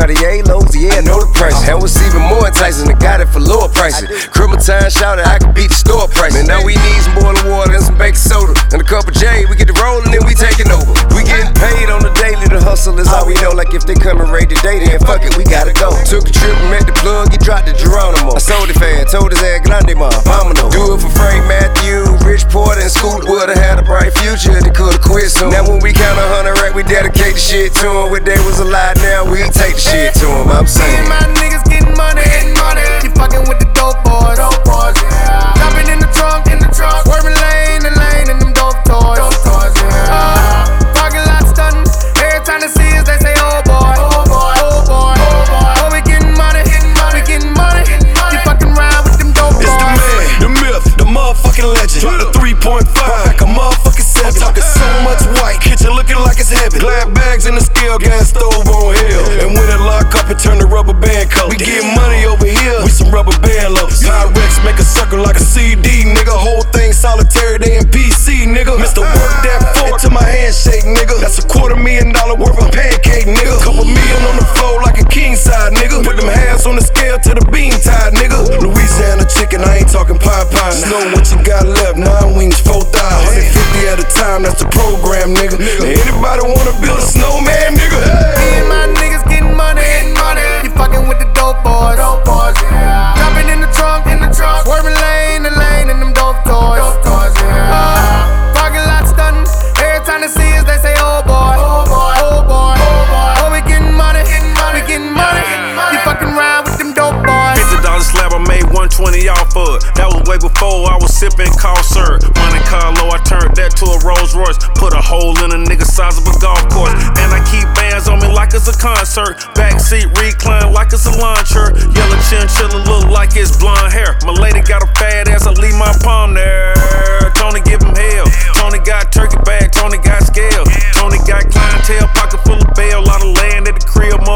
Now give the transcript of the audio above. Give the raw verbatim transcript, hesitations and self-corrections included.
Cartier lows, yeah, I know the price. And what's even more enticing, I got it for lower prices. Criminal time shouted, I can beat the store price. Man, now we need some boiling water and some baking soda and a cup of J. We get the rollin' and we taking over. We getting paid on the daily, the hustle is all we know. Like if they coming right today, then fuck it, we gotta go. Took a trip and met the plug, he dropped the Geronimo. I sold it fast, told his ass grande ma, vámonos. Do it for Frank Matthew, Rich Porter and Scoot. Would've had a bright future, they could've quit soon. Now when we count a hundred rack, we dedicate the shit to him. When they was alive now, we take the shit to him, I'm saying. My niggas getting money, getting money. Keep fucking with the dope boys, dope boys, yeah. Jumping in the trunk, in the trunk. Swerving lane and lane in them dope toys, dope toys, yeah. Uh, parking lot stunting. Every time they see us, they say, oh boy, oh boy, oh boy, oh boy. Oh, we getting money, getting money, we getting money. Keep fucking around with them dope boys. It's the man, the myth, the motherfucking legend. Drop the three point five like a motherfucking seven. I'm talking so much white, kitchen looking like it's heaven. Glad bags in the scale, gas stove on hill. And when it lock up, it turn to rubber band color. We get money over here, we some rubber band lovers. Pyrex make a circle like a C D, nigga. Whole thing solitary, they in P C, nigga. Mister Work that fork to my handshake, nigga. That's a quarter million dollar worth of pancake, nigga. Couple million on the floor like a king side, nigga. Put them hands on the scale to the bean tide, nigga. Louisiana chicken, I ain't talking pie pie. Just know what you got left, nine wings, four thighs. one fifty at a time, that's the program, nigga. Anybody wanna build a snowman, nigga? Me and my niggas getting money, getting money. You fucking with the dope boys, dope boys, yeah. Jumping in the trunk, in the trunk. Swerving lane and lane in them dope toys, dope toys, yeah. Uh, parking lot stunting. Every time they see us, they say, oh boy, oh boy, oh boy, oh boy. Oh, we getting money, getting money, we getting money. You fucking around with them dope boys. fifty dollar slab, I made one twenty off of it. That was way before I was sipping cough syrup. Monte Carlo, I turned that to a Rolls Royce. Put a hole in a nigga size of a golf course. And I keep bands on me like it's a concert. Backseat recline like it's a launcher. Yellow chinchilla look like it's blonde hair. My lady got a fat ass, I leave my palm there. Tony give him hell. Tony got turkey bag, Tony got scale. Tony got clientele, pocket full of bail. Lot of land at the crib,